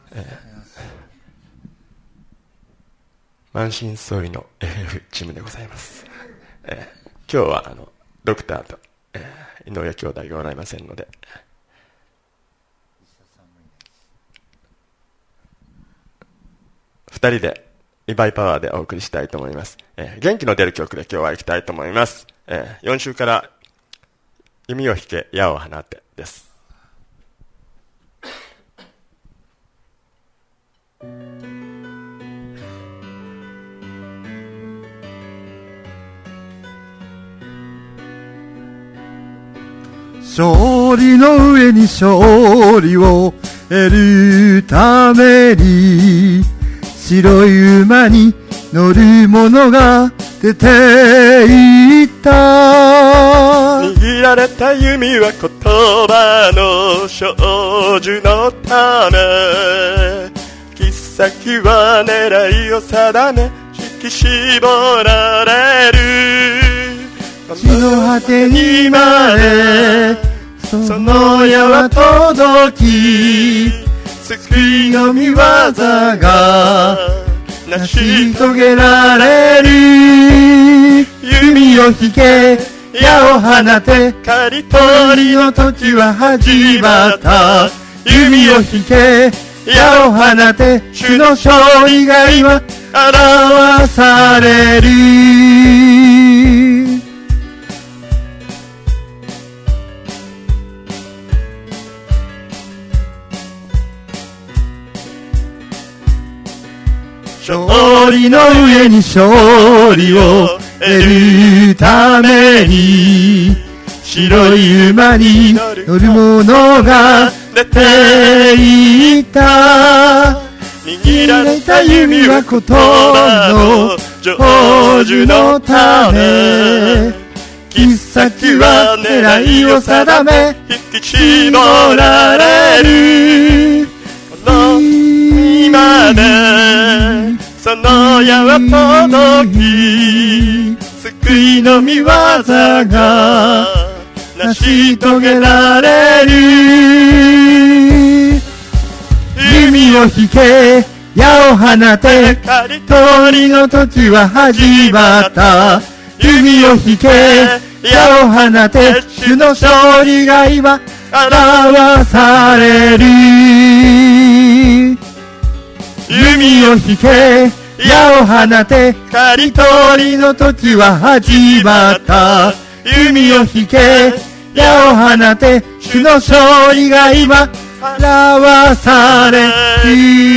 満身創痍の FF チームでございます。今日はドクターと、井上兄弟がおられませんので、2人で2倍パワーでお送りしたいと思います。元気の出る曲で今日は行きたいと思います。4週から弓を引け矢を放てです。 勝利の上に勝利を得るために白い馬に乗る者が出ていった。 握られた弓は言葉の少女のため、切っ先は狙いを定め引き絞られる。 地の果てにまでその矢は届き、救いの御業が成し遂げられる。弓を引け矢を放て、刈り取りの時は始まった。弓を引け矢を放て、主の勝利が今表される。勝利の上に勝利を得るために白い馬に乗る者が出ていった。握られた弓は言葉の成就のため、切っ先は狙いを定め引き絞られる。今でその矢は届き、救いの御業が成し遂げられる。弓を引け矢を放て、刈り取りの時は始まった。弓を引け矢を放て、主の勝利が今表される。弓を引け矢を放て、刈り取りの時は始まった。弓を引け矢を放て、主の勝利が今表される。